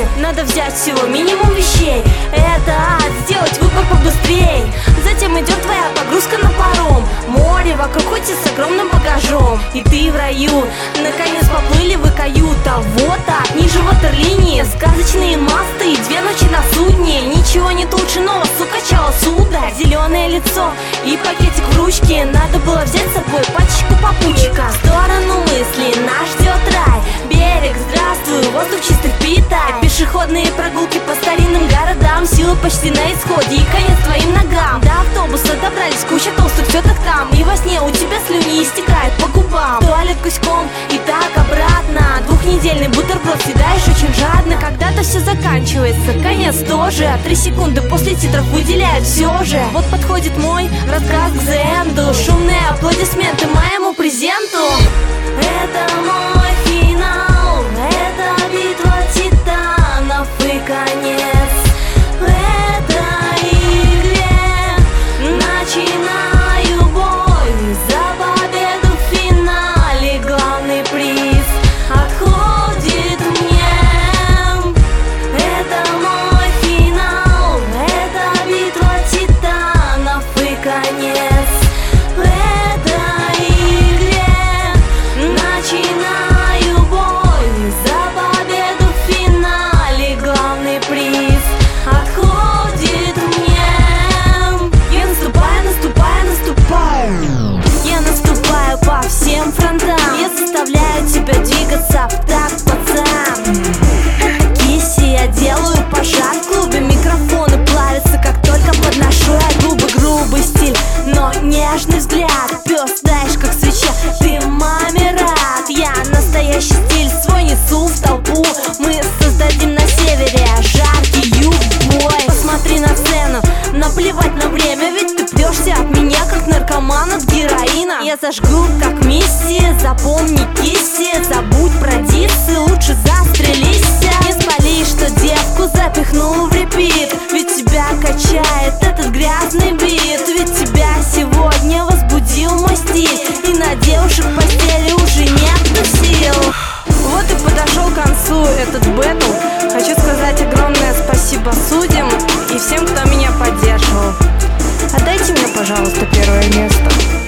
дороге надо взять всего минимум вещей. Это сделать выбор побыстрей. Затем идет твоя погрузка на паром. Море вокруг хоть и с огромным багажом. И ты в раю. Наконец поплыли вы каюта. Вот так, ниже ватерлинии сказочные масты и 2 ночи на судне. Ничего нет лучше нового, сука-чала, сударь. Зеленое лицо и пакетик в ручке. Надо было взять с собой пачечку попутчика. В сторону мысли нас ждет рай. Берег, здравствуй, воздух чистый впитай. Пешеходные прогулки по старинным городам. Силы почти на исходе и конец твоим ногам. До автобуса добрались, куча толстых теток там. И во сне у тебя слюни истекают по губам. В туалет гуськом и так обратно. 2-недельный бутерброд съедаешь очень жадно. Когда-то все заканчивается, конец тоже. 3 секунды после титров выделяют все же. Вот подходит мой рассказ к the end. Шумные аплодисменты моему презенту. Это мой финал, это битва титанов и конец этой игре. Начинаю бой за победу в финале. Главный приз отходит мне. Это мой финал, это битва титанов и конец. Начинаю бой за победу в финале. Главный приз отходит мне. Я наступаю, наступаю, наступаю. Я наступаю по всем фронтам. Я заставляю тебя двигаться в такт, пацан. Киси, я делаю пожар в клубе. Микрофоны плавятся, как только подношу я губы. Грубый стиль, но нежный взгляд. Пес, знаешь, как свеча, ты маме рад. Я настоящий стиль свой несу в толпу. Мы создадим на севере жаркий юг-бой. Посмотри на сцену, наплевать на время. Ведь ты прешься от меня, как наркоман от героина. Я зажгу, как миссия, запомни кисси. Забудь про диссы, лучше застрелись. Не спали, что девку запихнул в репит. Ведь тебя качает этот грязный бит. Ведь тебя сегодня возбудил мой стиль. И на девушек в постели уже нет сил. Вот и подошел к концу этот бэтл. Хочу сказать огромное спасибо судьям и всем, кто меня поддерживал. Отдайте мне, пожалуйста, первое место.